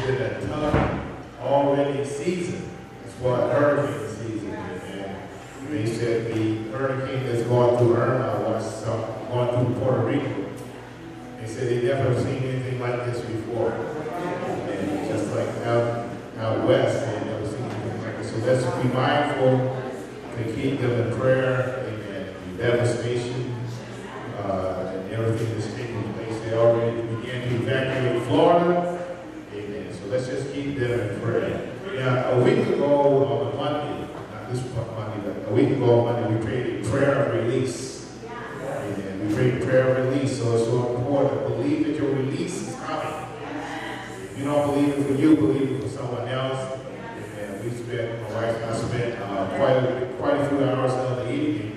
been a tough already season as far as hurricane season. And they said the hurricane that's going through Irma was going through Puerto Rico. They said they never seen anything like this before. And just like out west, they never seen anything like this. So let's be mindful to keep them in prayer. Amen. The devastation and everything that's taking place. They already began to evacuate Florida. Amen. So let's just keep them in prayer. Now, a week ago on Monday, not this Monday, but a week ago on Monday, we prayed a prayer of release. Amen. We prayed a prayer of release. So it's so important to believe that your release is coming. If you don't believe it for you, believe it for someone else. And we spent, my wife and I spent quite a few hours in the evening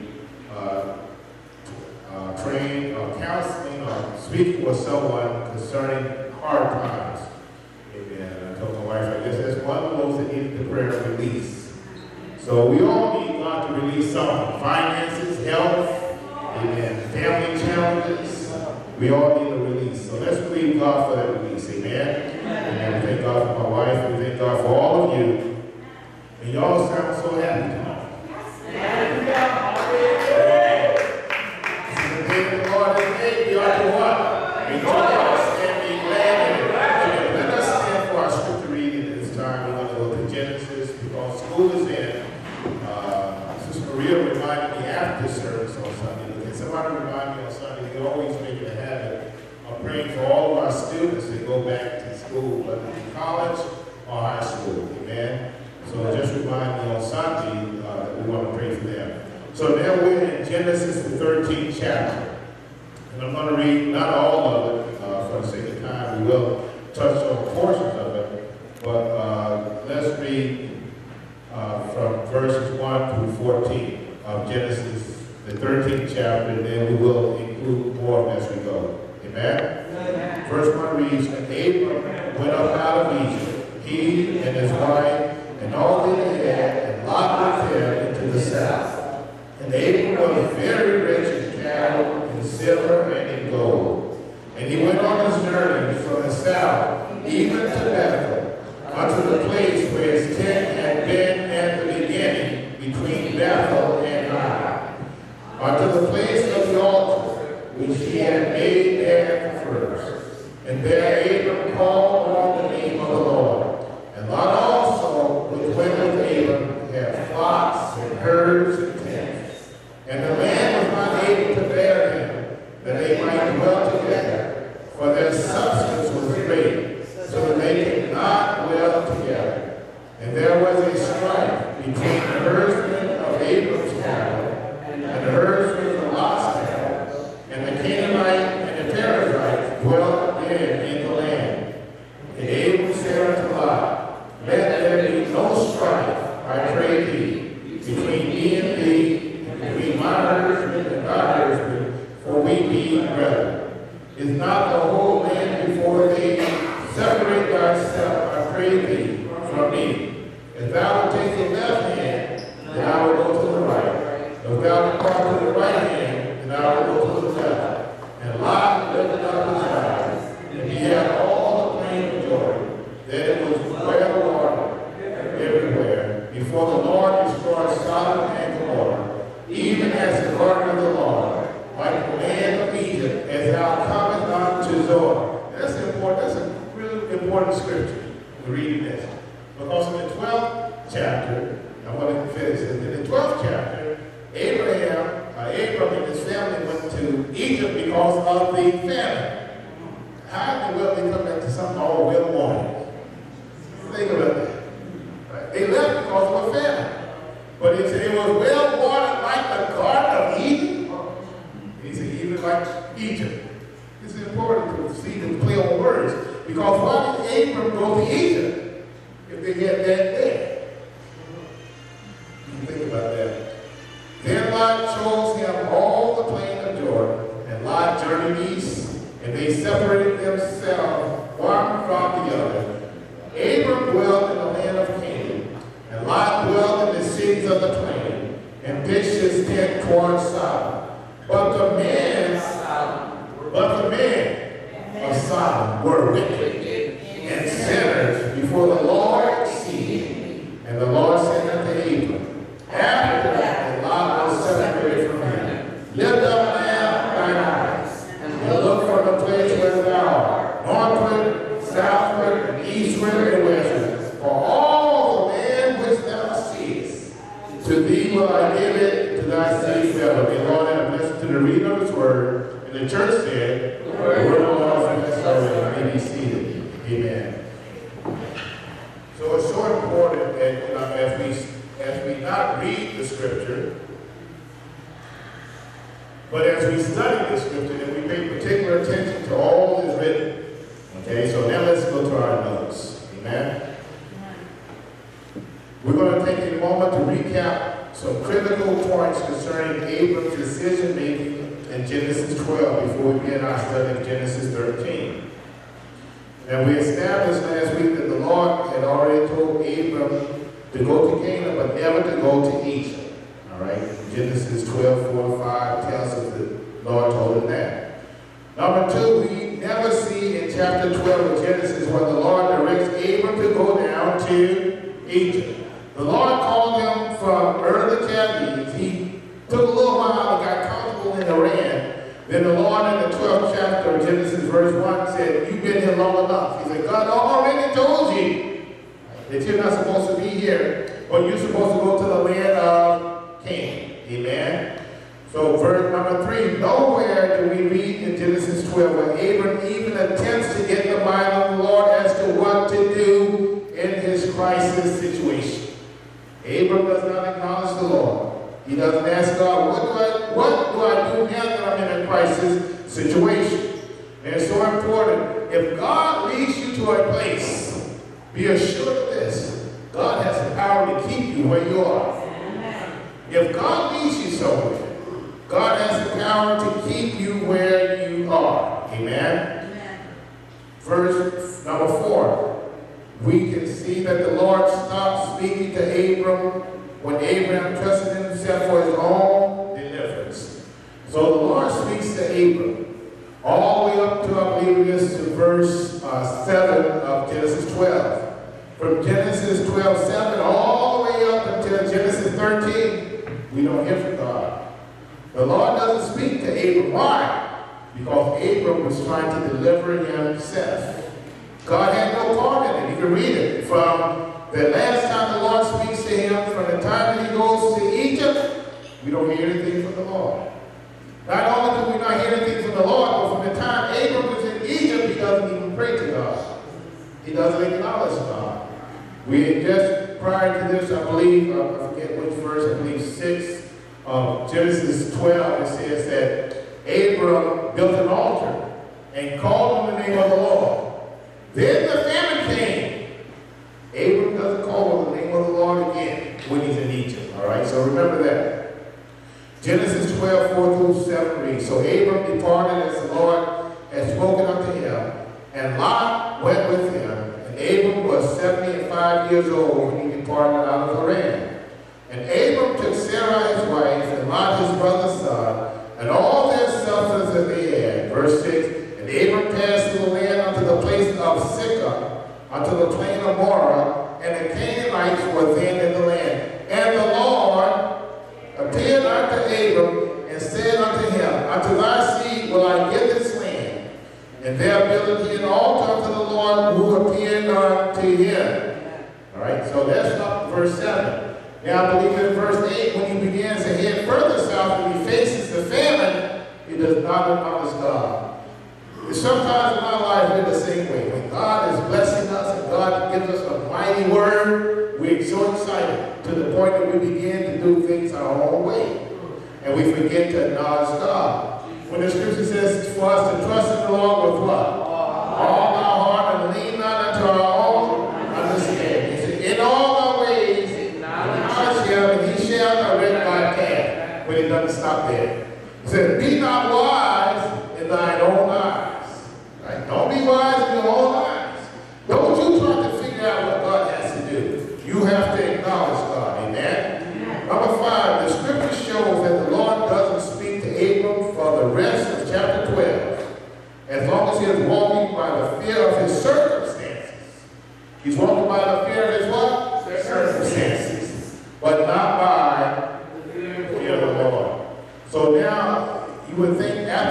praying, counseling, speaking with someone concerning hard times. Amen. I told my wife, I guess that's one of those that needed the prayer of release. So we all need God to release something. Finances, health, amen, family challenges. We all need a release. So let's believe God for that release. Amen. Amen. We thank God for my wife. We thank God for all of you. And y'all sound so happy tonight. Lord, we ought to what? Rejoice and be glad in it. Let us stand for our scripture reading at this time. We're going to go to Genesis because school is in. Sister Maria reminded me after the service on Sunday. Can somebody remind me on Sunday? We always make it a habit of praying for all of our students that go back to school, whether in college or high school. Amen. So just remind me on Sunday that we want to pray for them. So now we're in Genesis, the 13th chapter. And I'm going to read not all of it for the sake of time. We will touch on portions of it. But let's read from verses 1 through 14 of Genesis, the 13th chapter, and then we will include more as we go. Amen? Amen. Verse 1 reads, And Abram went up out of Egypt, he and his wife, and all that they had, and Lot with him into the south. And Abram was very rich in cattle, in silver, and in gold. And he went on his journey from the south, even to Bethel, unto the place where his tent had been at the beginning, between Bethel and Ai, unto the place of the altar, which he had made there first. And there Abram called on the name of the Lord. And Lot also, which went with Abram, had flocks and herds and tents. And the land was not able to bear him, that they might dwell together, for their substance was great, so that they could not dwell together. And there was a strife between the herdsmen of Abram's cattle and the herdsmen of Lot's cattle, and the Canaanite and the Perizzite dwelt there in the land. And Abram said unto Lot, Let there be no strife, I pray thee, between me and thee, and between my herdsmen and thy herdsmen, for we be brethren. Is not the whole land before thee? Separate thyself, I pray thee, from me. If thou wilt take the left hand, then I will go to the right. If thou depart to the right hand, then I will go to the left. And Lot lifted up his eyes, and he had all the plain of Jordan, that it was well watered everywhere, before the Lord destroyed Sodom and Gomorrah, even as the garden of the Lord, like the land of Egypt, as thou comest unto Zoar. That's important. That's a really important scripture. We're reading this. Because in the 12th chapter, I want to finish this. In the 12th chapter, Abram and his family went to Egypt because of the famine. How in the world they come back to something all well watered? Think about that. Right? They left because of a famine. But he said it was well watered like the Garden of Eden. He said even like Egypt. It's important to see the play on words. Because why did Abram go to Egypt if they had that there? You think about that. Then Lot chose him all the plain of Jordan, and Lot journeyed east, and they separated themselves one from the other. Abram dwelt in the land of Canaan, and Lot dwelt in the cities of the plain, and pitched his tent toward Sodom. But the men of Sodom were wicked and sinners east, west, and west. For all the land which thou seest, to thee will I give it to thy seed forever. May Lord have listened to the reading of his word. And the church said, the word of the Lord is blessed. May be seated. Amen. So it's so important that as we not read the scripture, but as we study the scripture, that we pay particular attention to all that is written. Okay, so now let's go to our notes. Amen. We're going to take a moment to recap some critical points concerning Abram's decision making in Genesis 12 before we begin our study of Genesis 13. And we established last week that the Lord had already told Abram to go to Canaan, but never to go to Egypt. All right? Genesis 12, 4-5 tells us that the Lord told him that. Number two, we never see in chapter 12 of Genesis where the Lord directs Abram to go down to Egypt. The Lord called him from Ur of the Chaldees. He took a little while and got comfortable in Iran. Then the Lord in the 12th chapter of Genesis verse 1 said, you've been here long enough. He said, God already told you that you're not supposed to be here, but you're supposed to go to the land of Canaan. Amen? So verse number 3, nowhere do we read in Genesis 12 where Abram even attempts to get the mind of the Lord as to what to do in his crisis situation. Abram does not acknowledge the Lord. He doesn't ask God, what do I do now that I'm in a crisis situation? And it's so important. If God leads you to a place, be assured of this. God has the power to keep you where you are. If God leads you somewhere, God has the power to keep you where you are. Amen? Verse number 4. We can see that the Lord stopped speaking to Abram when Abraham trusted himself for his own deliverance. So the Lord speaks to Abram all the way up to, I believe it is, to verse 7 of Genesis 12. From Genesis 12:7 all the way up until Genesis 13, we don't hear from God. The Lord doesn't speak to Abram. Why? Because Abram was trying to deliver himself. God had no part in it. You can read it from the last time the Lord speaks to him, from the time that he goes to Egypt, we don't hear anything from the Lord. Not only do we not hear anything from the Lord, but from the time Abram was in Egypt, he doesn't even pray to God. He doesn't acknowledge God. We had just prior to this, I believe, I forget which verse, I believe 6 of Genesis 12, it says that Abram built an altar and called on the name of the Lord. Then the famine came. Abram doesn't call on the name of the Lord again when he's in Egypt. All right, so remember that. Genesis 12, 4-7 reads, so Abram departed as the Lord had spoken unto him, and Lot went with him. And Abram was 75 years old when he departed out of Haran. And Abram took Sarai his wife, and Lot his brother's son, and all their substance that they had. Verse 6, and Abram passed through the land unto the place of Sychar, unto the plain of Morah, and the Canaanites were then in the land. And the Lord appeared unto Abram, and said unto him, unto thy seed will I give this land. And there builded he an altar unto the Lord who appeared unto him. All right, so that's up to verse 7. Now I believe in verse 8, when he begins to head further south and he faces the famine, he does not acknowledge God. And sometimes in our life we're the same way. When God is blessing us and God gives us a mighty word, we're so excited to the point that we begin to do things our own way. And we forget to acknowledge God. When the scripture says for us to trust in the Lord with what? All our heart, and lean not unto our own understanding. He said, in all our ways, acknowledge him, and he shall direct thy path. But it doesn't stop there. He said, be not wise in thine own eyes. Right? Don't be wise in your own eyes. Don't you try to figure out what God has to do. You have to acknowledge God. Amen? Number 5, the scripture shows that the Lord doesn't speak to Abram for the rest of chapter 12. As long as he is walking by the fear of his circumstances. He's walking by the fear of his what? Circumstances. But not by the fear of the Lord. So now, you would think after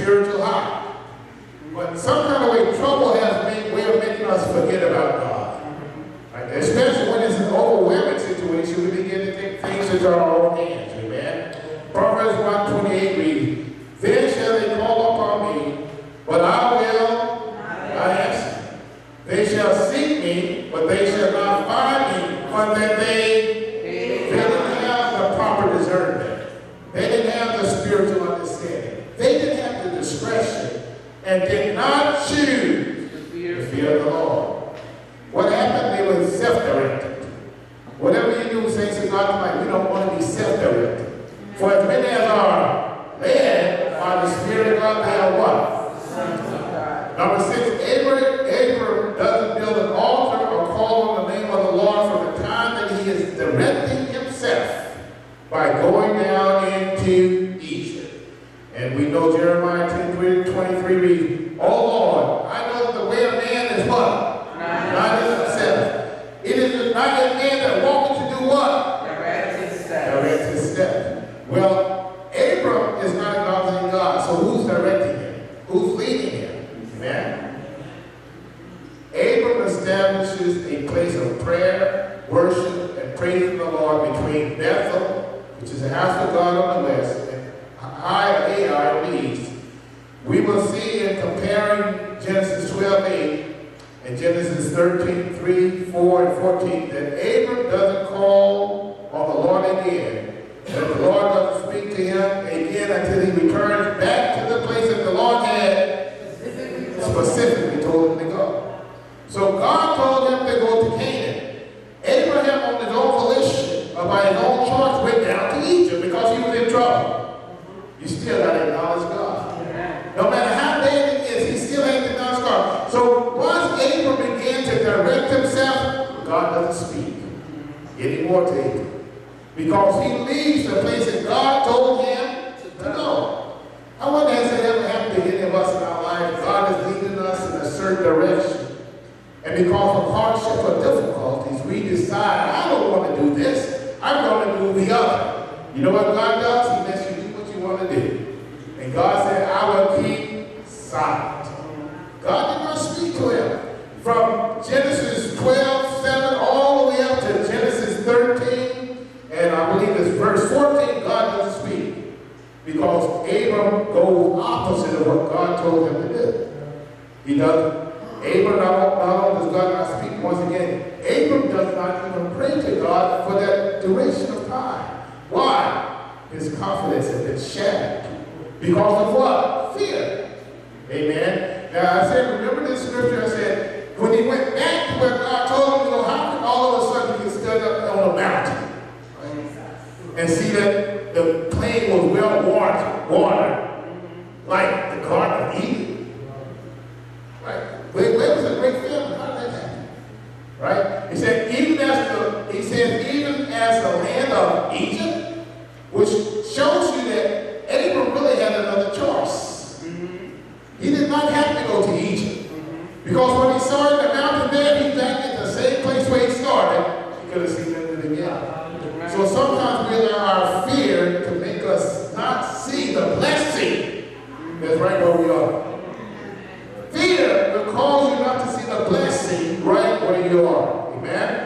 spiritual high. But some kind of way, trouble has a way of making us forget about God. Right? Especially when it's an overwhelming situation, we begin to take things into our own hands. Amen. Proverbs 1:28 reads, "Then shall they call upon me, but I will not answer. They shall seek me, but they shall not find me, for that they didn't have the proper discernment. They didn't have the spiritual understanding. They didn't have the discretion and did not choose the fear of the Lord." What happened? They were self-directed. Whatever you do, saints of God tonight, we don't want to be self-directed. For as many as are led by the Spirit of God, they are what? Number 6, Abram doesn't build an altar or call on the name of the Lord from the time that he is directing himself by going down into Egypt. And we know Jeremiah 10:23 reads, "O Lord, I know that the way of man is what? Not in himself. It is not in man that walketh to do what? Direct his steps. Well, Abram is not acknowledging God, so who's directing him? Who's leading him? Amen. Abram establishes a place of prayer, worship, and praising the Lord between Bethel, which is the house of God on the west, and Ai on the east. We will see in comparing Genesis 12:8 and Genesis 13:3, 4, and 14 that Abram doesn't call on the Lord again. That the Lord doesn't speak to him again until he returns back to the place that the Lord had specifically told him to go. So God told him to go to Canaan. Abraham, on his own volition, or by his own choice, went down to Egypt because he was in trouble. You still got to acknowledge God. No matter how bad it is, he still has to acknowledge God. So once Abram began to direct himself, God doesn't speak anymore to him. Because he leaves the place that God told him to go. I wonder has it ever happened to any of us in our life? God is leading us in a certain direction. And because of hardship or difficulties, we decide, I don't want to do this. I'm going to do the other. You know what God does? He lets you do what you want to do. And God said, I will keep silent. God did not speak to him. From Genesis 12:7 all the way up to Genesis 13, and I believe it's verse 14, God doesn't speak. Because Abram goes opposite of what God told him to do. He doesn't. Abram not only does God not speak once again, Abram does not even pray to God for that duration of time. Why? His confidence has been shattered. Because of what? Fear. Amen. Now I said, remember this scripture? I said, when he went back to where God told him to go, how could all of a sudden he could stand up on a mountain and see that the plain was well watered, like the Garden of Eden? Right? Where was the great famine? How did that happen? Right? He said, even as the land of Egypt, which shows you that Abram really had another choice. He did not have to go to Egypt. Because when he saw the mountain there, he's back at the same place where he started. He could have seen it again. So sometimes we allow our fear to make us not see the blessing that's right where we are. Fear will cause you not to see the blessing right where you are. Amen?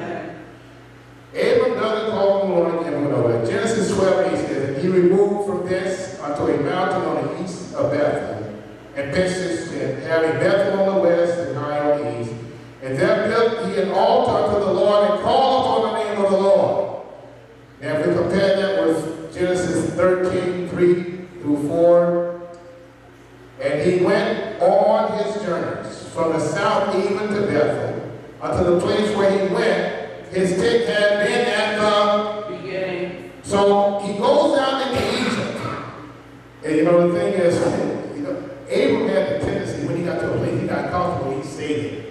Abram doesn't call on the Lord again. Genesis 12:8 says, and he removed from thence unto a mountain on the east of Bethel, and pitched his tent, having Bethel on the west and Ai on the east. And there built he an altar unto the Lord, and called upon the name of the Lord. Now if we compare that with Genesis 13:3-4, and he went on his journeys from the south even to Bethel, unto the place where he went, his tent had been at the beginning. So he goes down into Egypt. And you know the thing is, Abram had the tendency when he got to a place, he got comfortable, he stayed there.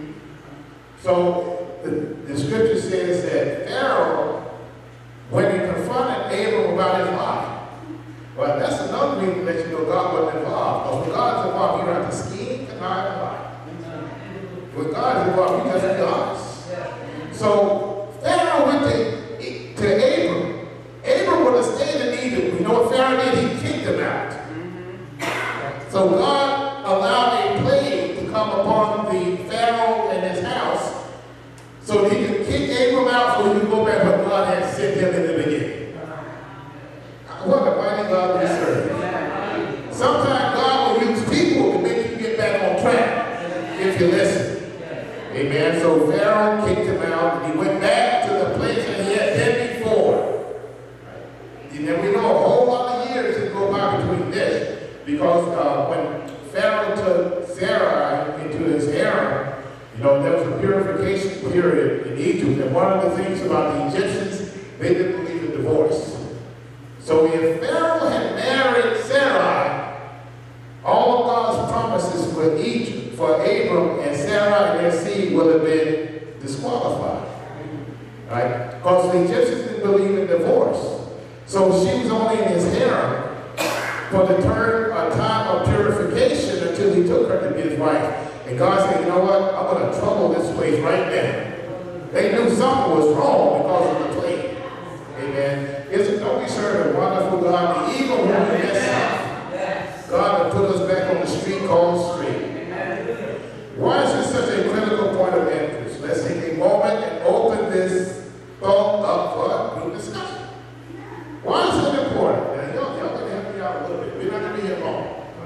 So the scripture says that Pharaoh, when he confronted Abram about his life, well, that's another reason that you know God wasn't involved. Because when God is involved, you don't have to scheme and lie and lie. When God is involved, you just be honest. So Pharaoh went to Abram. Abram would have stayed in Egypt. You know what Pharaoh did? He kicked him out. So God allowed a plague to come upon the Pharaoh and his house so that he could kick Abram out so he could go back where God had sent him in the beginning. What a mighty God we serve. Sometimes God will use people to make you get back on track if you listen. Amen. So Pharaoh kicked him out and he went back to the place that he had been before. And then we know a whole lot of years that go by between this because when Pharaoh took Sarai into his harem, there was a purification period in Egypt. And one of the things about the Egyptians, they didn't believe in divorce. So if Pharaoh had married Sarai, all of God's promises for Egypt, for Abram and Sarai and their seed would have been disqualified. Right? Because the Egyptians didn't believe in divorce. So she was only in his harem for the time of purification until he took her to be his wife. And God said, you know what? I'm going to trouble this place right now. They knew something was wrong because of the plague. Amen. Don't we serve a wonderful God? Even when we mess up, God will put us back on the street called straight. Why is this such a critical point of interest? Let's take a moment and open this thought up for a group discussion. Why is it important? Now, y'all going to help me out a little bit. We're not going to be here long.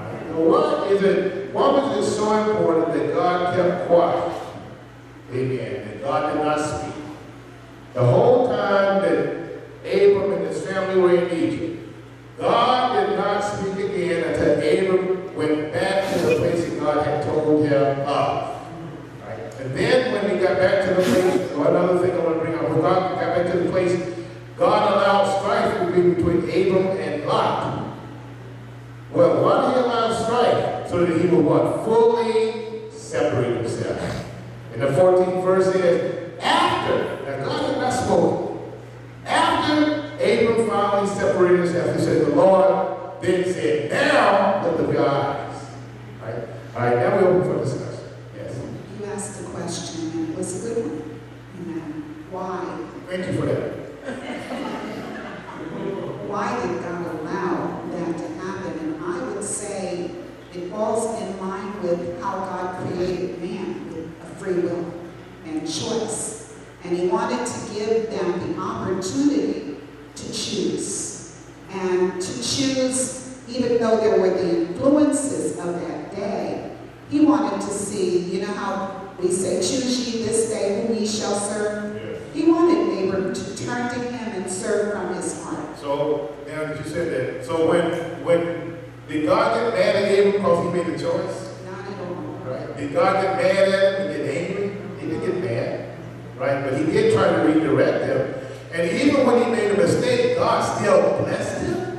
Why was it so important that God kept quiet? Amen. That God did not speak. The whole time that Abram and his family were in Egypt, God did not speak again until Abram went back to the place that God had told him of. Right? And then when he got back to the place, another thing I want to bring up, when God got back to the place, God allowed strife to be between Abram and Lot. Well, why did he allow strife? So that he would what? Fully separate himself. And the 14th verse says, now God had not spoken. After Abram finally separated himself, he said, the Lord then said, now let there be eyes. All right, now we open for discussion. Yes. You asked the question, and it was a good one. Amen. Why? Thank you for that. Why did God allow that to happen? And I would say it falls in line with how God created man with a free will and choice. And he wanted to give them the opportunity to choose. And to choose, even though there were the influences of that day, he wanted to see, you know how we say, choose ye this day whom ye shall serve? Yes. He wanted Abram to turn to him and serve from his heart. So, now that you said that, so when did God get mad at Abram because he made a choice? Not at all. Right? Did God get mad at him and get angry? He didn't get mad. Right? But he did try to redirect him. And even when he made a mistake, God still blessed him.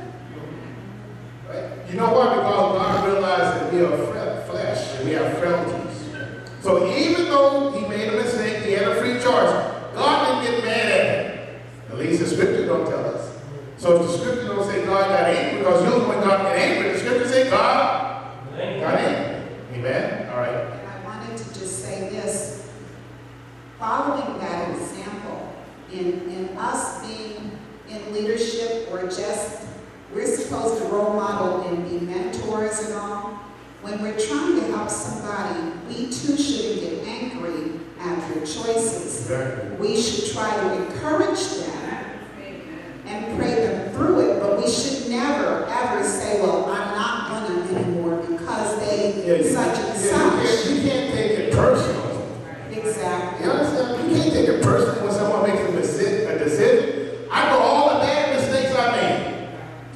Right? You know why? Because God realized that we are flesh and we have frailties. So even though he made a mistake, he had a free choice. God didn't get mad at him. At least the scripture don't tell us. So if the scripture don't say God got angry, because usually when God got angry, the scripture say God got angry. Amen? All right. And I wanted to just say this. Following that example, in us being in leadership or just, we're supposed to role model and be mentors and all. When we're trying to help somebody, we too shouldn't get angry at their choices. Exactly. We should try to encourage them and pray them through it, but we should never, ever say, well, I'm not going to anymore because they such and such. You can't take it personal. Exactly. You understand? You can't take it personal when someone makes a decision. I know all the bad mistakes I made.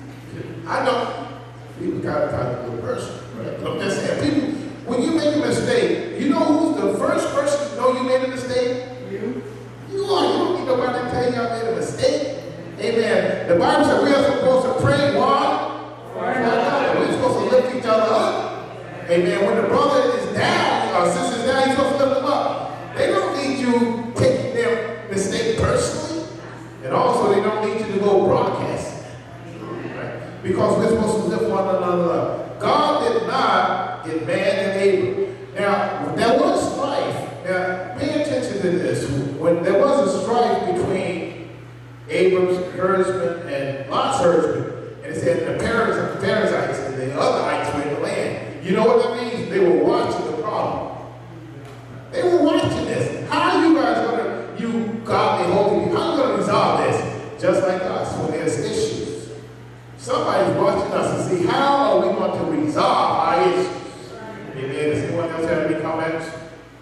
I know. People got to talk to the person. Right? I'm just saying, people, when you make a mistake, you know who's the first person to know you made a mistake? You. You are. You don't need nobody to tell you I made a mistake. Amen. The Bible says we are supposed to pray one for another. We're supposed to lift each other up. Amen. When the brother is down or sister's down, you're supposed to lift them up. They don't need you taking their mistake personally. And also, they don't need you to go broadcast. Right? Because we're supposed to lift one another up. God did not get mad at Abram. Now, there was strife. Now, pay attention to this. When there was a strife between Abram's herdsmen and Lot's herdsmen, and it said the Perizzites and the otherites were in the land. You know what that means? They were watching the problem. They were watching this. How are you guys going to, you godly, holy people, how are you going to resolve this? Just like us, when there's issues. Somebody's watching us to see how are we going to resolve our issues. Amen. Does anyone else have any comments?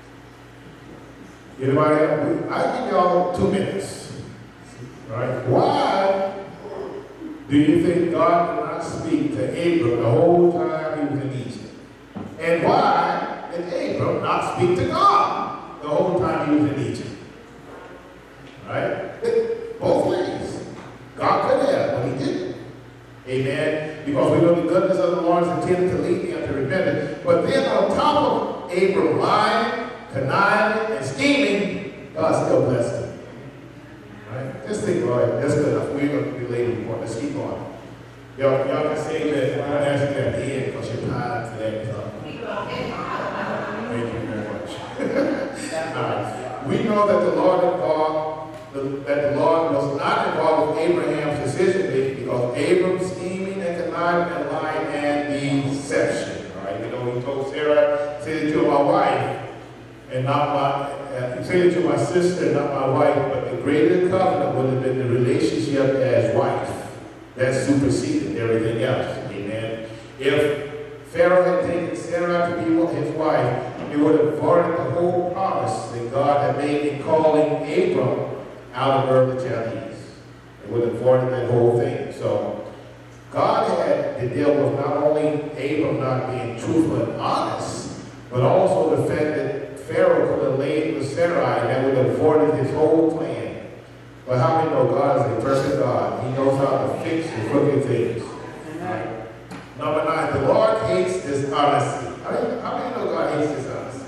Anybody else? I'll give y'all 2 minutes. Right? Why do you think God did not speak to Abram the whole time he was in Egypt? And why did Abram not speak to God the whole time he was in Egypt? Right? Both ways. God could have, but he didn't. Amen. Because we know the goodness of the Lord is intended to lead them to repentance. But then on top of Abram lying, conniving, and scheming, God still blessed him. Right? Just think about it. That's good enough. We're going to be late report. Let's keep going. Y'all can say that. I'm going to ask you at the end because you're tired today. Thank you very much. All right. We know that the Lord was not involved with Abraham's decision making because Abram's scheming and conniving and lying and deception. All right. We know he told Sarah, "Say that you're my wife and not my. Say that you're my sister, not my wife." But the greater covenant would have been the relationship as wife. That superseded everything else. Amen. If Pharaoh had taken Sarah to be his wife, it would have voided the whole promise that God had made in calling Abram out of Ur the Chaldees. It would have voided that whole thing. So God had to deal with not only Abram not being truthful and honest, but also the fact that Pharaoh could have laid with Sarai, and that would have voided his whole plan. But how many know God is a perfect God? He knows how to fix the crooked things. Right. Number 9, the Lord hates dishonesty. How many know God hates dishonesty?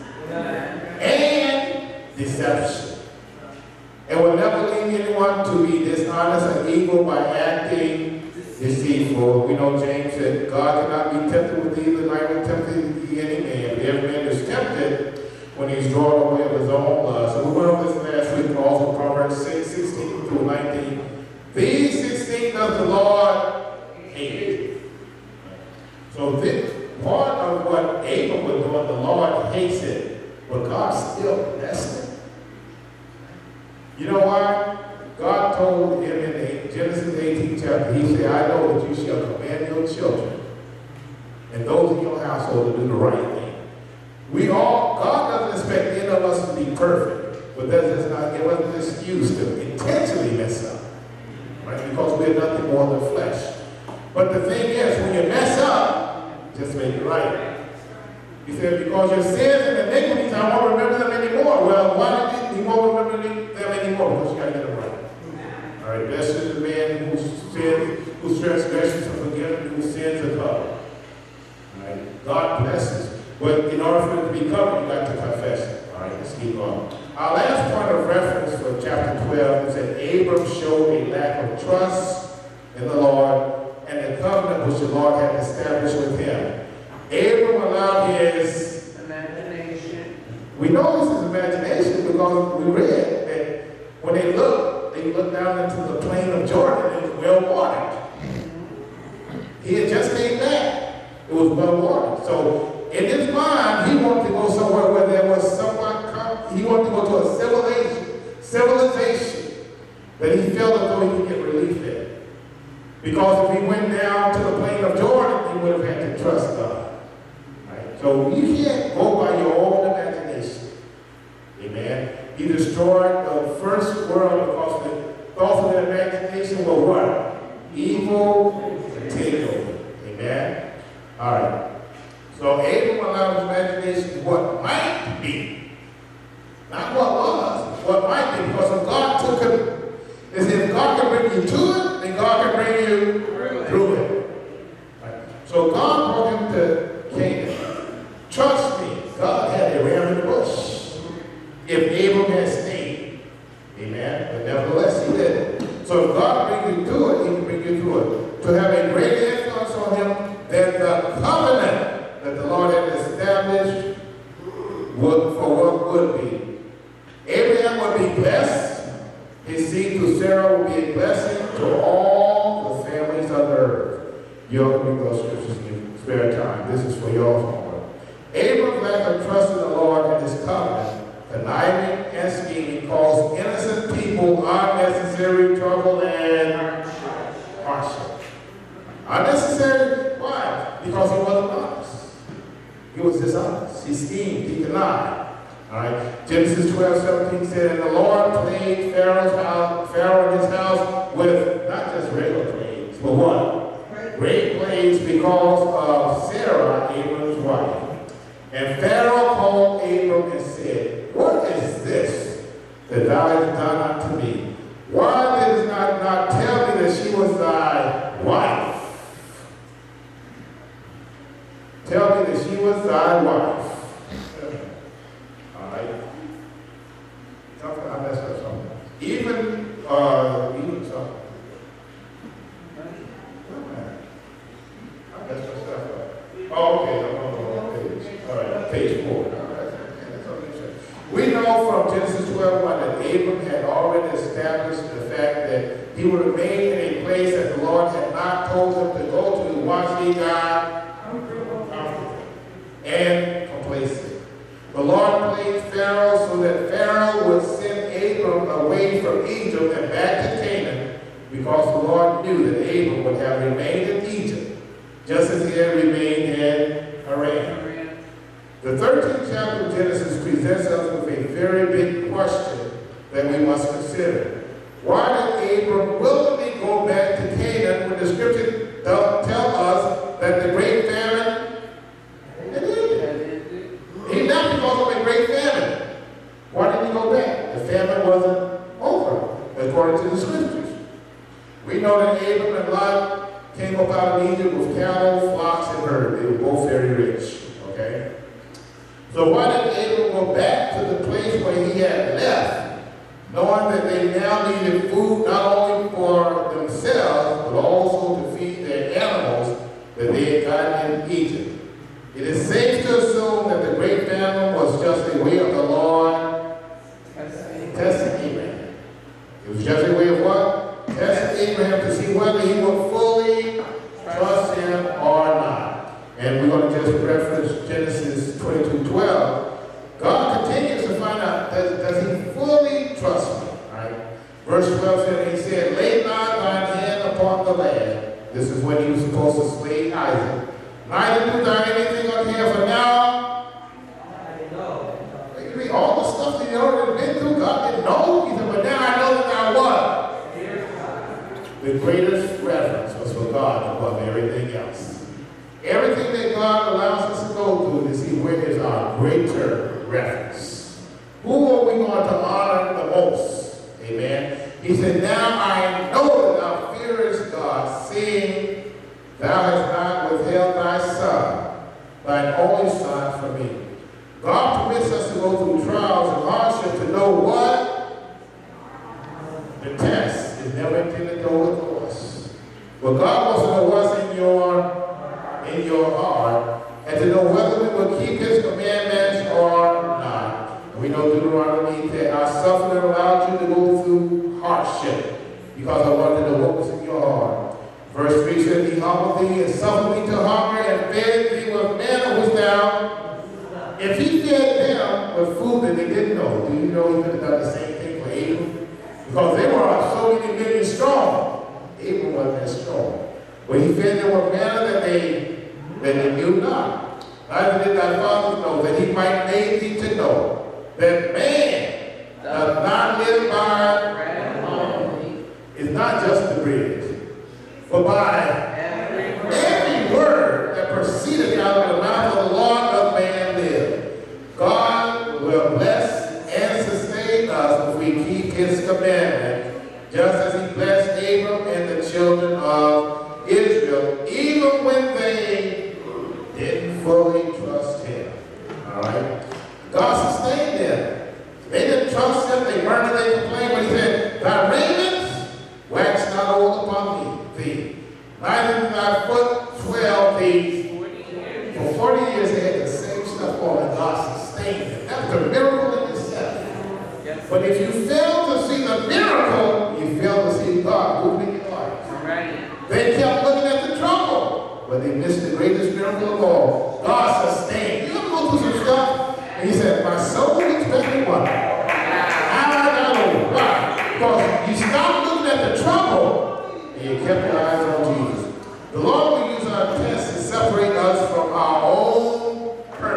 And deception. And will never lead anyone to be dishonest and evil by acting deceitful. We know James said God cannot be tempted with evil, neither tempted any man. But every man is tempted when he's drawn away of his own lust. So we went over this last week, also Proverbs 6:16 through 19. These 16 does the Lord hate. So this part of what Abram was doing, the Lord hates it, but God still blessed it. You know why? God told him in Genesis 18 chapter, he said, "I know that you shall command your children and those in your household to do the right thing." God doesn't expect any of us to be perfect, but that does not give us an excuse to intentionally mess up, right? Because we're nothing more than flesh. But the thing is, when you mess up, just make it right. He said, because your sins and iniquities, I won't remember them anymore. Well, why did he won't remember them anymore? Because you got to get them right. All right, blessed is the man whose transgressions are forgiven, whose sins are covered. All right, God blesses. But in order for it to be covered, you got to confess it. All right, let's keep on. Our last point of reference for chapter 12 is that Abram showed a lack of trust in the Lord and the covenant which the Lord had established with him. Abram allowed his imagination. We know this is imagination because we read that when they looked down into the plain of Jordan, it was well watered. He had just came back. It was well watered. So in his mind, he wanted to go somewhere where there was he wanted to go to a civilization that he felt as though he could get relief there. Because if he went down to the plain of Jordan, he would have had to trust God. Right? So you can't go by your own imagination. Amen. He destroyed the first world because the thoughts of their imagination were what? Evil continually. Amen. All right. So Abram allowed his imagination what might be. Not what was, what might be. Because if God took it, if God can bring you to it, then God can bring you through it. Right. So God brought him to Canaan. Trust me, God had a ram in the bush. If Abram had stayed. Amen. But nevertheless, he did. So if God brings you to it, he can bring you through it. To have a greater influence on him than the covenant that the Lord had established for what would be. Abraham would be blessed. His seed through Sarah would be a blessing to all the families of He was dishonest. He schemed. He denied. All right. Genesis 12:17 said, and the Lord plagued Pharaoh and his house with not just regular plagues, but what? Great plagues because of Sarah, Abram's wife. And Pharaoh called Abram and said, what is this that thou hast done unto me? Why didst thou not tell me that she was thy wife? Tell me that she was thy wife. All right. I messed up something. Even something. I messed myself up. Oh, okay. I'm on the wrong page. All right, page 4. All right. We know from Genesis 12:1 that Abram had already established the fact that he would remain in a place that the Lord had not told him to go to once he got and complacent. The Lord plagued Pharaoh so that Pharaoh would send Abram away from Egypt and back to Canaan, because the Lord knew that Abram would have remained in Egypt, just as he had remained in Haran. The 13th chapter of Genesis presents us with a very big question that we must consider. Why did Abram willingly go back to Canaan when the scripture tell us that the great famine had ended? He left because of a great famine. Why did he go back? The famine wasn't over, according to the scriptures. We know that Abram and Lot came up out of Egypt with cattle, flocks, and herds. They were both very rich. Okay? So why did Abram go back to the place where he had left, knowing that they now needed food not only for themselves, but also to feed their animals that they had gotten in Egypt? It is safe to assume that the great famine was just a way of the Lord testing Abraham. It was just a way of what? Testing Abraham to see whether he would fully trust him or not. And we're going to just reference Genesis 22:12. God continues to find out, does he fully trust me? All right. Verse 12 said, he said, lay not thine hand upon the lad. This is when he was supposed to slay Isaac. Neither do thou anything unto him, for now, you read all the stuff that you already been through, God didn't know. He said, but now I know that thou what? The greatest reverence was for God above everything else. Everything that God allows us to go through is where is our greater reference. Who are we going to honor the most? Amen. He said, now I know that thou fearest God, seeing thou hast not withheld thy son, thine only son, from me. God permits us to go through trials and hardship to know what? The test is never intended to overthrow us. But God wants to know what's in your heart, and to know whether we will keep his commandments or not. And we know Deuteronomy that I suffered and allowed you to go through hardship because I wanted to know what was in your heart. Verse 3 said, he humbled thee and suffered thee to hunger and fed thee with manna which thou. If he fed them with food that they didn't know, do you know he could have done the same thing for Abram? Because they were so many million strong. Abram wasn't as strong. But he fed them with manna that they knew not. Neither did thy fathers know, that he might make thee to know that man does not live by bread alone. It's not just the bread, but by every word that proceedeth out of the mouth of the Lord of man live. God will bless and sustain us if we keep his commandment, just as he blessed Abram and the children of Israel, even when they didn't fully trust him. All right? God sustained them. They didn't trust him. They murmured, they complained, but he said, thy raiments wax not old upon thee. Neither did thy foot swell thee. For 40 years they had the same stuff on, and God sustained them. That's a miracle in itself. But if you fail to see the miracle, you fail to see God moving in your life. They kept looking at the trouble, but they missed the greatest miracle of all. God sustained. You ever go through some stuff, and he said, my soul expected one. I know. Why? Because you stopped looking at the trouble, and you kept your eyes on Jesus. The Lord will use our tests to separate us from our own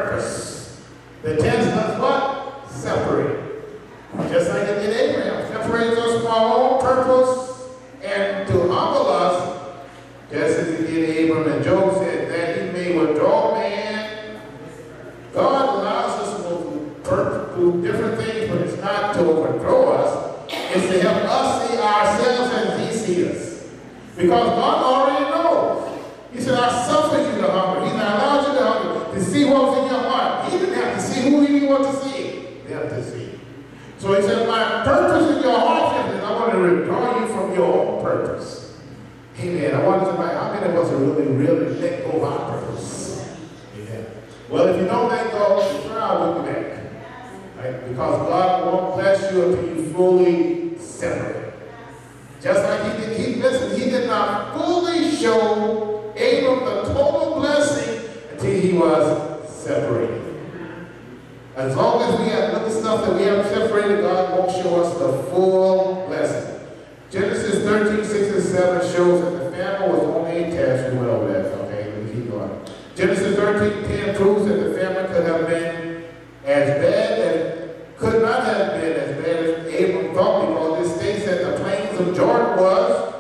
is to help us see ourselves as he sees us. Because God already knows. He said, I suffered you to hunger. He said, I allowed you to hunger to see what was in your heart. He didn't have to see who he wanted to see. They have to see. So he said, my purpose in your heart is I want to withdraw you from your own purpose. Amen. I want to know how many of us are really let go of our purpose. Amen. Well, if you don't let go, the trial will be back. Right? Because God won't bless you until you fully separate. Just like he did not fully show Abram the total blessing until he was separated. As long as we have little stuff that we have separated, God won't show us the full blessing. Genesis 13, 6 and 7 shows that the famine was only a test. We went over that, okay? Let me keep going. Genesis 13, 10 proves that the famine could not have been as bad as Abram thought, because it states that the plains of Jordan was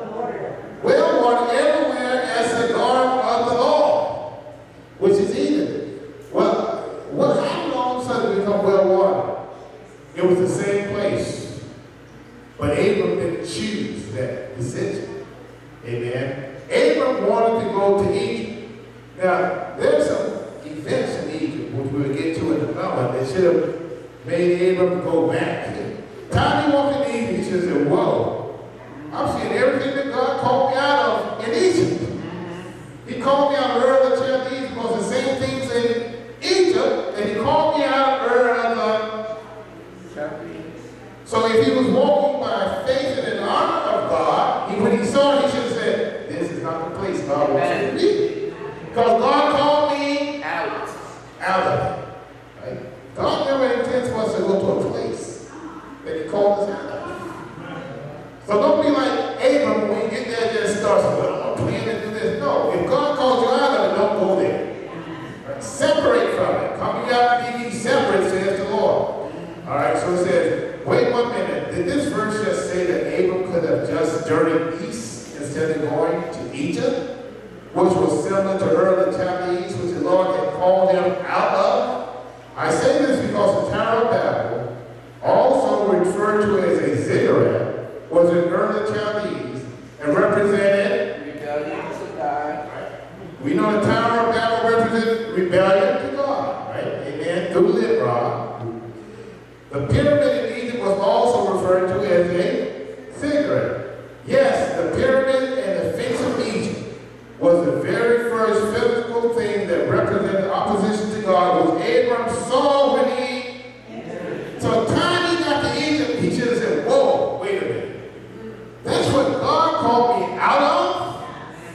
well watered everywhere as the garden of the Lord, which is Eden. Well, what happened all of a sudden to become well watered? It was the same place. But Abram didn't choose that decision. Amen. Abram wanted to go to Egypt. Now, there's some events in Egypt, which we'll get to in a moment, that should have made Abram go back. Time he walked in Egypt, he should have said, whoa, I'm seeing everything that God called me out of in Egypt. He called me out of Ur of the Chaldees because the same things in Egypt, and he called me out of Ur of the Chaldees. So if he was walking by faith and in honor of God, when he saw it, he should have said, this is not the place God wants me to be. Because God called me out of it. Right? God never intends for us to go to a place that he called us out of. So don't be like Abram when you get there just starts, well, I'm planning to do this. No, if God calls you out of it, don't go there. Right? Separate from it. Come out and be separate, says the Lord. All right, so it says, wait 1 minute. Did this verse just say that Abram could have just journeyed east instead of going to Egypt, which was similar to Ur of the Chaldees, which the Lord had called him out of? I say this because the Tower of Babel, also referred to as a ziggurat, was in Ur of the Chaldees and represented rebellion to God. Right? We know the Tower of Babel represented rebellion to God, right? Amen. Through Nimrod. The pyramid in Egypt was also referred to as a ziggurat. Yes, the pyramid and the Sphinx of Egypt was the very first physical thing that represented opposition to God, which Abram saw when he entered. So the time he got to Egypt, he should have said, whoa, wait a minute. That's what God called me out of?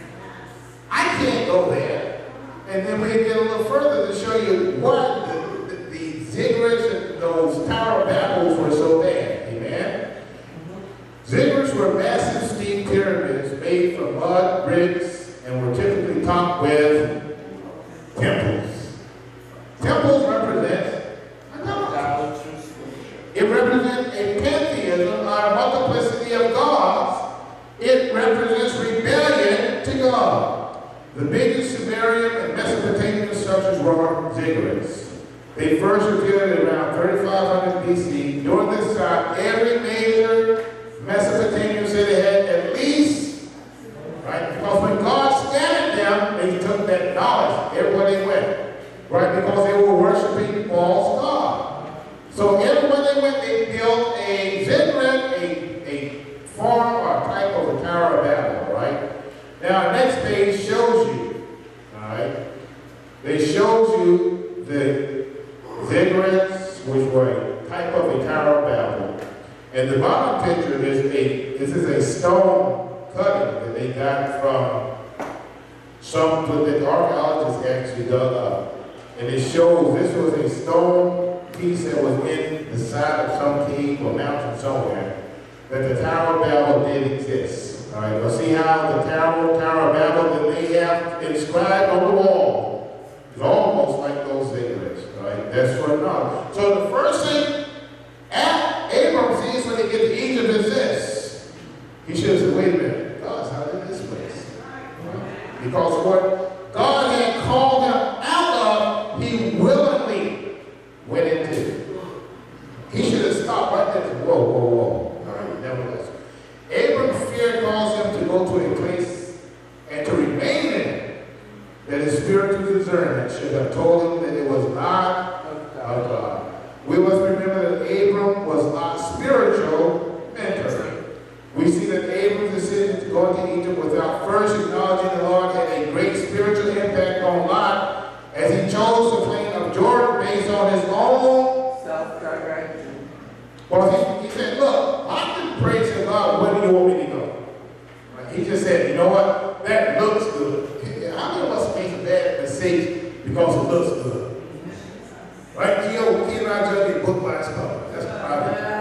I can't go there. And then we get a little further to show you what the ziggurats and those Tower of Babels were so bad. Amen? Ziggurats were massive steam pyramids made from mud, bricks, and were typically topped with temples. Temples represent idolatry. It represents a pantheism, or a multiplicity of gods. It represents rebellion to God. The biggest Sumerian and Mesopotamian structures were ziggurats. They first appeared around 3500 BC. During this time, every major Mesopotamian city had at least, right? Because when God scattered them, they took that knowledge everywhere they went, right? Because they were worshiping false God. So everywhere they went, they built a ziggurat, a form or type of a Tower of Babel, right? Now, next page shows you, all right? They shows you the ziggurats, which were a type of a Tower of Babel. And the bottom picture is this is a stone cutting that they got from something that the archaeologists actually dug up. And it shows this was a stone piece that was in the side of some cave or mountain somewhere, that the Tower of Babel did exist. All right, but see how the Tower of Babel that they have inscribed on the wall is almost like those ziggurats. Right? That's what not. So the first thing Abram sees when he gets to Egypt is this. He should have said, wait a minute, God's not in this place. Right? Because what God had called him out of, he willingly went into. He should have stopped right there and said, whoa, whoa, whoa. All have told him that it was not of God. We must remember that Abram was Lot's spiritual mentor. We see that Abram's decision to go into Egypt without first acknowledging the Lord had a great spiritual impact on Lot as he chose the plain of Jordan based on his own self-direction. Well, he said, look, I can praise to God, where do you want me to go? Right? He just said, you know what, that looks good. How many of us make a bad mistake because it looks good? Right, Gio? He and I judge a book by its cover. That's private.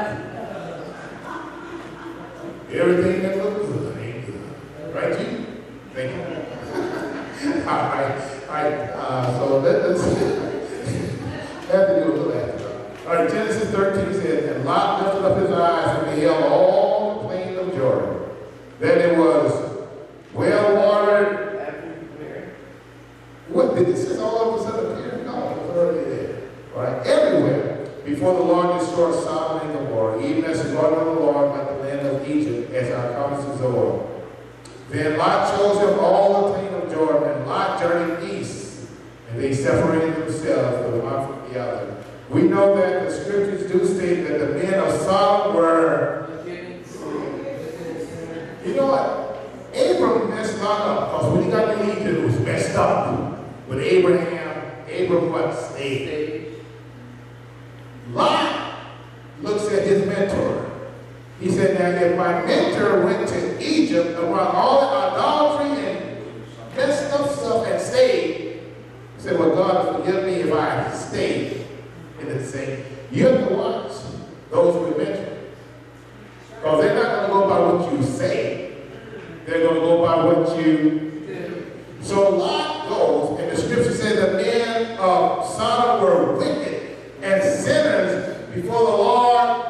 Everything that looks good ain't good. Right, G? Thank you. All right. So let's have to do a little after. All right, Genesis 13 says, and Lot lifted up his eyes and beheld all the plain of Jordan. Then it was well watered. Everywhere. What did this just all of a sudden appear? No, it was already there. All right, everywhere. Before the Lord destroyed Sodom and Gomorrah, even as the garden of the Lord like the land of Egypt, as our promises Zoar. Then Lot chose him all the plain of Jordan, and Lot journeyed east, and they separated themselves from one from the other. We know that the scriptures do state that the men of Sodom were. You know what? Abram messed Lot up, because when he got to Egypt, it was messed up. With Abram what? Stayed. Lot looks at his mentor. He said, now if my mentor went to Egypt around all the idolatry and messed up stuff and stayed, he said, well, God, forgive me if I stayed in the same. You have to watch those who mentor. Because they're not going to go by what you say. They're going to go by what you do. So Lot goes, and the scripture says the men of Sodom were wicked and sinners before the Lord.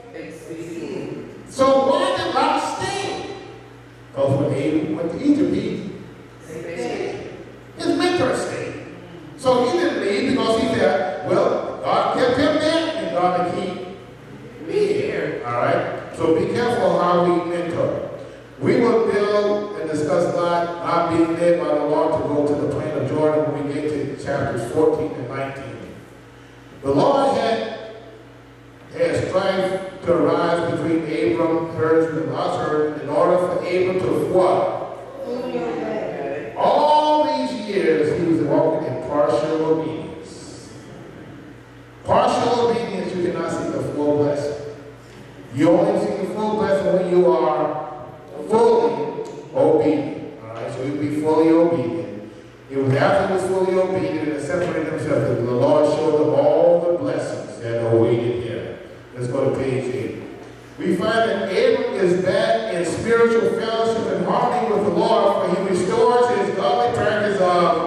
So why did Lot stay? Because when Abram went to Egypt, he stayed. His mentor stayed. So he didn't leave because he said, well, God kept him there, and God will keep me here. All right? So be careful how we mentor. We will build and discuss not being led by the Lord to go to the plain of Jordan when we get to chapters 14 and 19. The Lord has strife to arise between Abram, herdsman, and Lot's herd in order for Abram to what? All these years he was walking in partial obedience. Partial obedience, you cannot see the full blessing. You only see the full blessing when you are fully obedient. All right, so you'll be fully obedient. It was after he was fully obedient and separated himself that the Lord showed him all the blessings that awaited him. Let's go to page 8. We find that Abram is back in spiritual fellowship and harmony with the Lord, for he restores his godly practice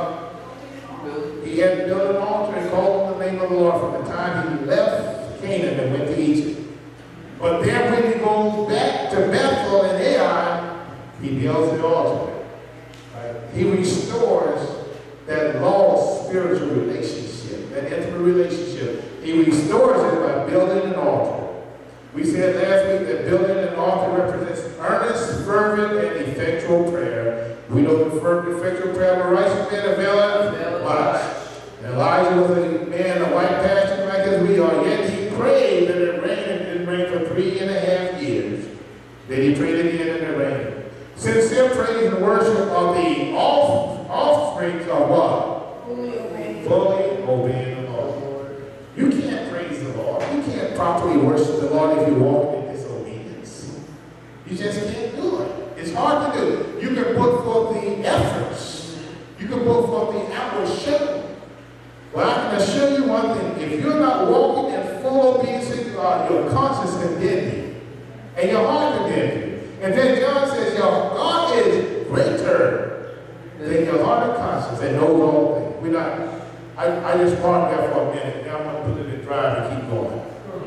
of he had built an altar and called on the name of the Lord from the time he left Canaan and went to Egypt. But then when he goes back to Bethel and Ai, he builds an altar. Right? He restores that lost spiritual relationship, that intimate relationship. He restores it by building an altar. We said last week that building an altar represents earnest, fervent, and effectual prayer. We know the fervent, effectual prayer of a righteous man availeth much. Elijah was a man of white passion like as we are, yet he prayed that it rained and didn't rain for 3.5 years. Then he prayed again and it rained. Sincere praise and worship are the offsprings of what? Fully obeying the Lord. You can't praise the Lord. You can't properly worship the Lord if you walk in disobedience. You just can't do it. It's hard to do. You can put forth the efforts. You can put forth the outward show. Well, I can assure you one thing. If you're not walking in full obedience to God, your conscience condemns you. And your heart condemns you. And then John says, your God is greater than your heart and conscience and knows all things. We're not, I just parked there for a minute. Now I'm going to put it in drive and keep going.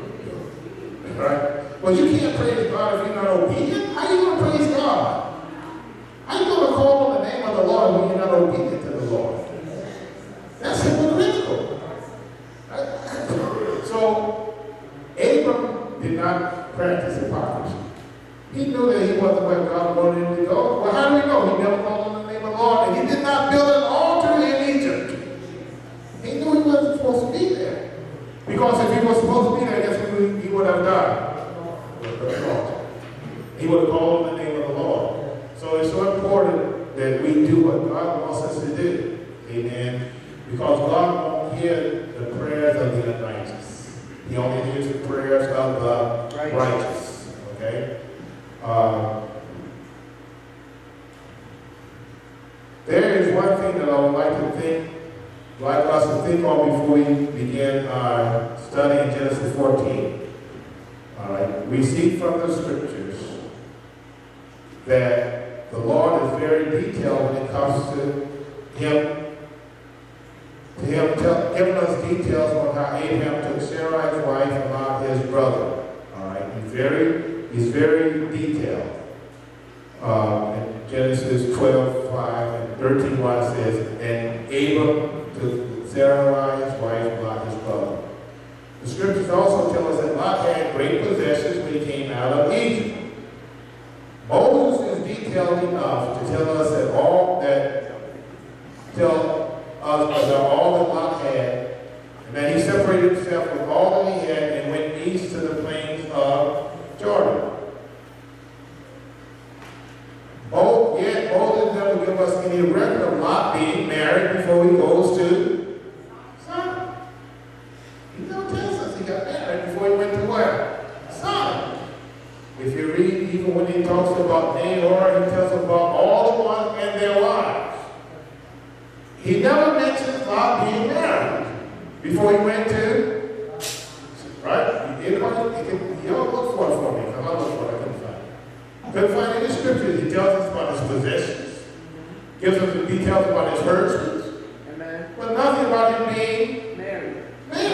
All right? Well, you can't praise God if you're not obedient. How are you going to praise God? How are you going to call on the name of the Lord when you're not obedient to the Lord? That's hypocritical. So, Abram did not practice hypocrisy. He knew that he wasn't where God wanted him to go. Well, how do we know? He never called on the name of the Lord, and he did not build an altar in Egypt. supposed to be there. Because if he was supposed to be there, guess what he would have done? He would have called on the name of the Lord. So it's so important that we do what God wants us to do. Amen. Because God won't hear the prayers of the unrighteous. He only hears the prayers of the righteous. Okay? There is one thing that I would like us to think on before we begin our study in Genesis 14. All right. We see from the scriptures that the Lord is very detailed when it comes to Him giving us details on how Abraham took Sarai's wife and Lot, his brother. All right. He's very detailed. In Genesis 12:5 and 13:1 says, and Abram took Sarai's wife, Lot, his brother. The scriptures also tell us that Lot had great possessions when he came out of Egypt. Moses is detailed enough to tell us that all that Lot had, and that he separated himself with all that he had and went east to the plains of Jordan. Yet Moses never give us any record of Lot being married before he goes to Sodom. He never tells us he got married before he went to where? Sodom. If you read, even when he talks about Nahor, he tells us about all the ones and their wives. He never mentions Lot being married before he went to, right? Y'all look for it for me. Come on, look for it. I couldn't find any scriptures. He tells us about his possessions, gives us the details about his herdsmen, but nothing about him being married.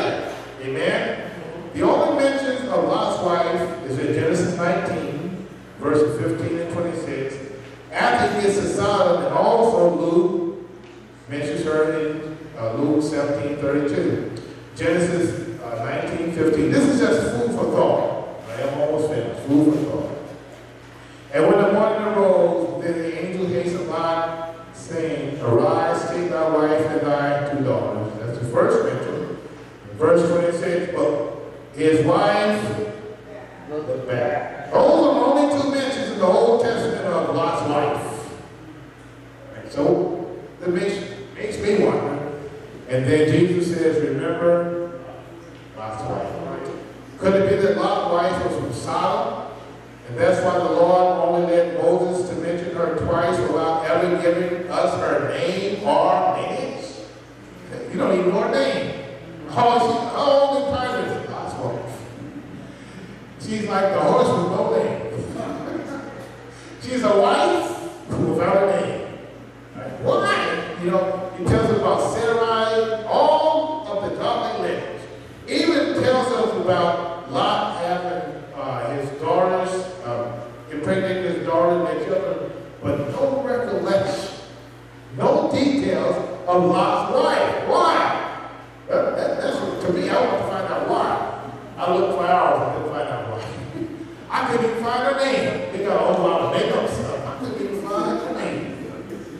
Amen. The only mentions of Lot's wife is in Genesis 19, verses 15 and 26. After he gets to Sodom, and also Luke mentions her in Luke 17:32. Genesis 19:15. This is just food for thought. I am almost finished. Food for thought. And when the morning arose, then the angel hastened Lot, saying, arise, take thy wife and thy 2 daughters. That's the first mention. Verse 26, but his wife looked back. Those are only 2 mentions in the Old Testament of Lot's wife. And so that makes me wonder. And then Jesus says, remember Lot's wife. Could it be that Lot's wife was from Sodom? And that's why the Lord only led Moses to mention her twice without ever giving us her name or lineage. You don't even know her name. Her only time is Lot's wife. She's like the horse with no name. She's a wife without a name. Right? Why? He tells us about Sarai, all of the godly lineage. Even tells us about Lot having his daughters, impregnated his daughter and their children, but no recollection, no details of Lot's wife. Why? That's to me, I want to find out why. I looked for hours and couldn't find out why. I couldn't even find her name. They got a whole lot of makeup stuff. I couldn't even find her name.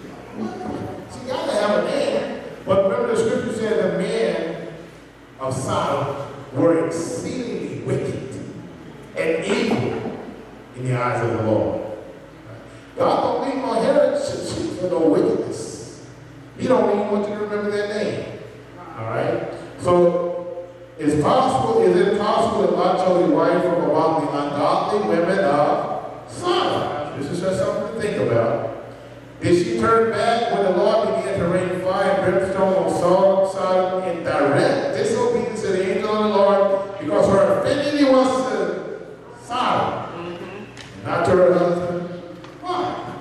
She got to have a name. But remember the scripture said the men of Sodom were exceedingly wicked and evil in the eyes of the Lord. God don't leave no heritage for no wickedness. He don't even want you to remember their name. All right? So, is it possible that God chose a wife from among the ungodly women of Sodom? This is just something to think about. Did she turn back when the Lord began to rain fire and brimstone on Sodom in direct disobedience to the angel of the Lord because her affinity was to Sodom, not to her husband? Why?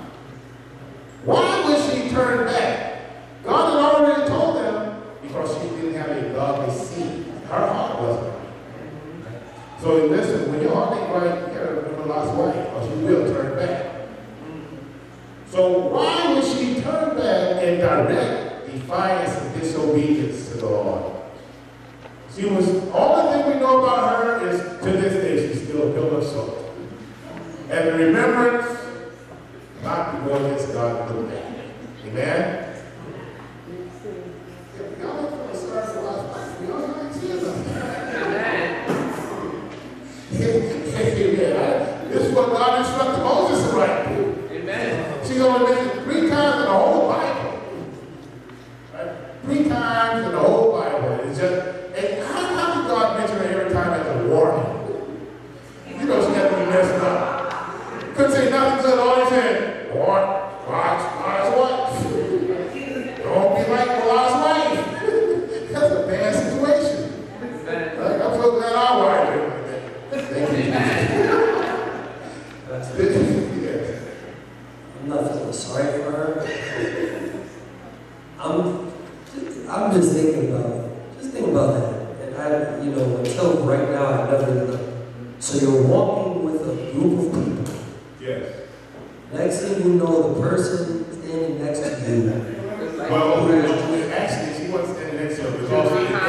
Why would she turn back? God had already told them because she didn't have a godly seed. Her heart wasn't right. So listen, when your heart ain't right, you gotta remember Lot's wife, or she will turn back. So why would she turn back in direct defiance and disobedience to the Lord? She was, only thing we know about her is to this day she's still a pillar of salt. And the remembrance not to go against God and look back. Amen? Y'all look for the start of Lot's wife. about that. And until right now, I've never known. So you're walking with a group of people. Yes. Next thing you know, the person standing next to you. Well, actually, she wasn't standing next to him because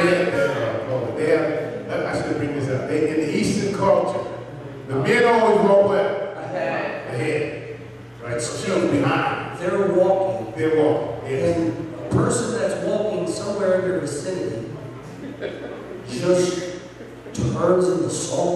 I should bring this up. In the Eastern culture, the men always walk where? Ahead. Right? So she was behind. They're walking. They're walking. Yes. And a person that's walking somewhere in your vicinity just turns into salt.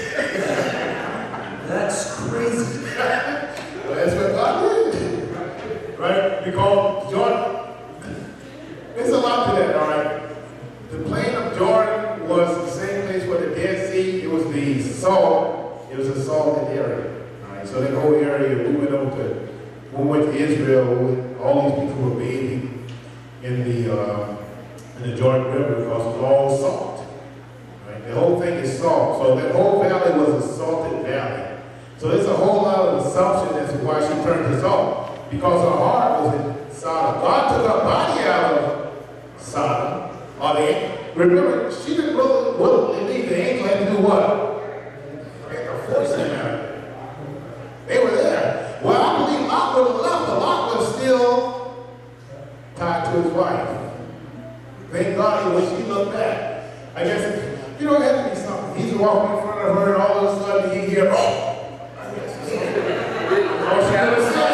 That's crazy. Well, that's what God did. Right? Because Jordan, there's a lot to that, all right? The plain of Jordan was the same place where the Dead Sea, it was the salt, it was a salted area. All right? So that whole area, we went to Israel, all these people were bathing in the Jordan River because it was all salt. Right? The whole thing is salt. So that whole valley was a salted valley. So there's a whole lot of assumption as to why she turned to salt. Because her heart was in Sodom. God took her body out of Sodom. Remember, she didn't willingly leave. The angel had to do what? They had to force them out. They were there. Well, I believe Lot would have left, but Lot was still tied to his wife. Thank God when she looked back. I guess, it had to be something. He's walking in front of her, and all of a sudden he hear, oh! I guess it's something. All she ever said.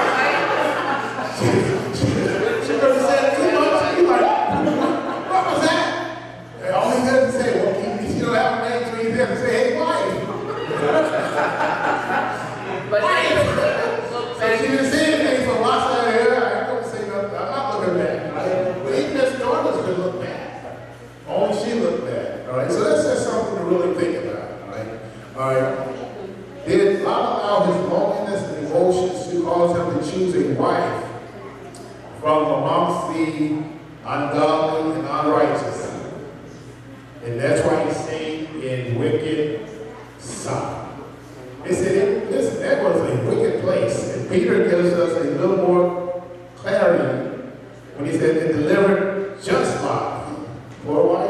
She could have said too much. He's like, what was that? And all he had to say, well, he don't have a name, so he had to say, hey, wife. But So she didn't say anything, so Lot said, I ain't going to say nothing. I'm not looking back. But even his daughters could look back. Only she looked back. All right, so that's just something to really think about. All right. Did Lot allow his loneliness and emotions to cause him to choose a wife from amongst the ungodly and unrighteous? And that's why he stayed in wicked Sodom. They said, listen, that was a wicked place. And Peter gives us a little more clarity when he said they delivered just Lot for a wife.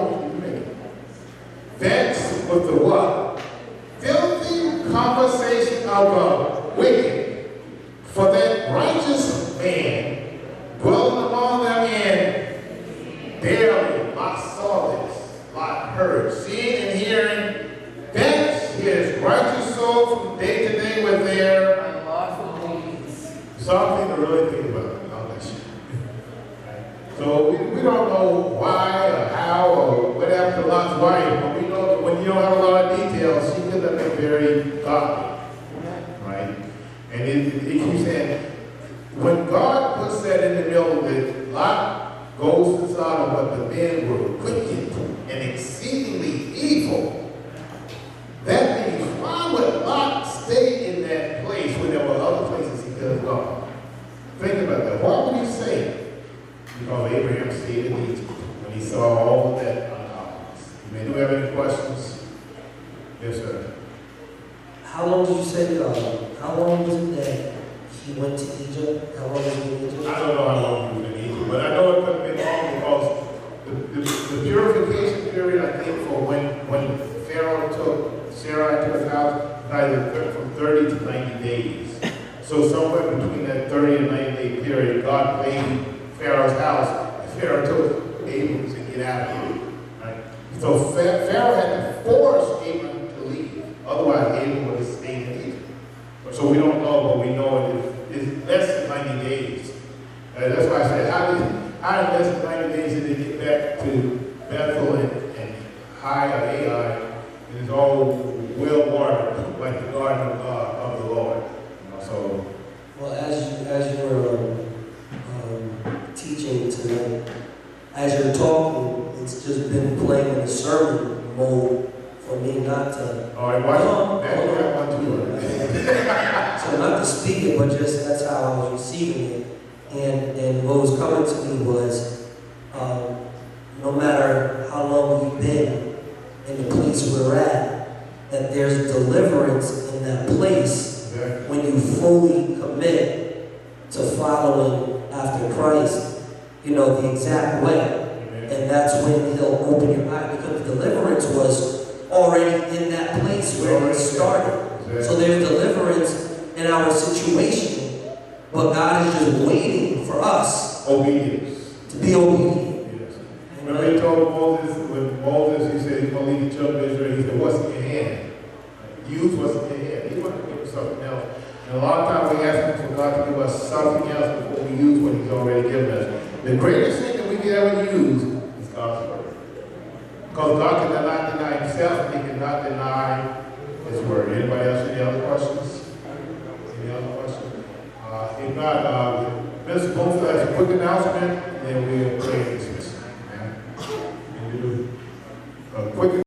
Vexed with the what? Filthy conversation of the wicked. For that righteous man dwelling among them in daily, Lot saw this, Lot heard, seeing and hearing, vexed his righteous soul from day to day with their unlawful deeds. Something to really think about. So we don't know why or how or what happened to Lot's wife, but we know that when you don't have a lot of details, she could have been very godly. Right? And it keeps saying, when God puts that in the middle that Lot goes to Sodom, but the men were wicked and exceedingly evil, that means why would Lot stay in that place when there were other places he could have gone? Think about that. Why would he stay? Because Abraham stayed in Egypt when he saw all of that ungodliness. Do we have any questions? Yes, sir. How long did you say, how long was it that he went to Egypt? How long was he in Egypt? I don't know how long he was in Egypt, but I know it could have been long because the purification period, I think, for when Pharaoh took Sarai to his house, from 30 to 90 days. So somewhere between that 30 and 90 day period, God made Pharaoh's house, and Pharaoh took Abram to get out of here. Right? So Pharaoh had to force Abram to leave. Otherwise, Abram would have stayed in Egypt. So we don't know, but we know it's less than 90 days. That's why I said, how in less than 90 days did they get back to Bethel and Hai or Ai? And it's all well watered, like the garden of the Lord. So, well, as you were teaching tonight, as you're talking, it's just been playing in the sermon mode for me not to. All right, watch that one too. So not to speak it, but just that's how I was receiving it. And what was coming to me was, no matter how long we've been in the place we're at, that there's deliverance in that place when you fully commit to following after Christ, the exact way. And And that's when he'll open your eye, because the deliverance was already in that place where it started. So there's deliverance in our situation, but God is just waiting for us Obedience. to be obedient. Yes. Remember he told Moses, when Moses, he said, he's going to lead the children of Israel, he said, what's in your hand? Use what's in your hand. He wanted to give us something else. And a lot of times we ask for God to give us something else before we use what he's already given us. The greatest thing that we can ever use is God's word. Because God cannot deny himself, and he cannot deny his word. Anybody else, any other questions? Any other questions? If not, Mr. Bloomfield has a quick announcement, and then we'll pray this